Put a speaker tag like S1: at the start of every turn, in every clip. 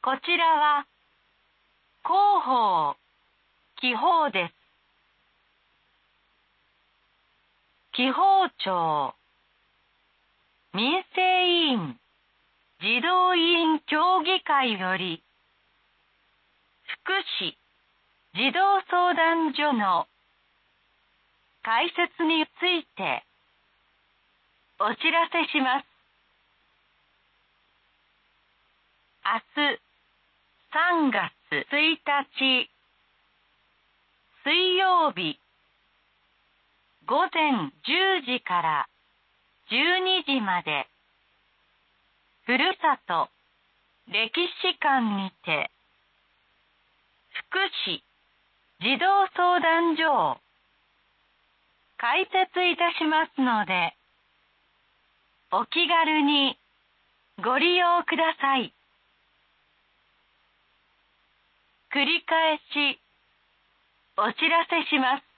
S1: こちらは広報、記法です。記法庁、民生委員、児童委員協議会より、福祉、児童相談所の開設についてお知らせします。明日3月1日水曜日午前10時から12時までふるさと歴史館にて福祉児童相談所を開設いたしますのでお気軽にご利用ください。繰り返しお知らせします。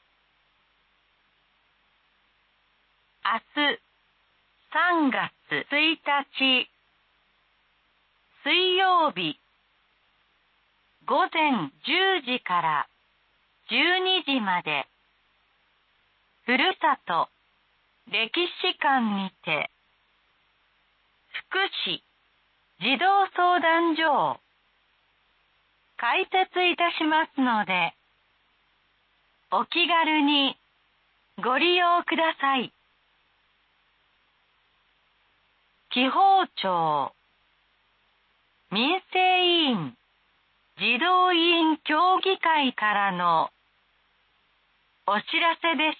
S1: 明日3月1日水曜日午前10時から12時までふるさと歴史館にて福祉児童相談所を開設いたしますのでお気軽にご利用ください。記法庁、民生委員、児童委員協議会からのお知らせでした。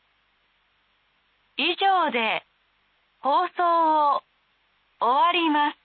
S1: 以上で放送を終わります。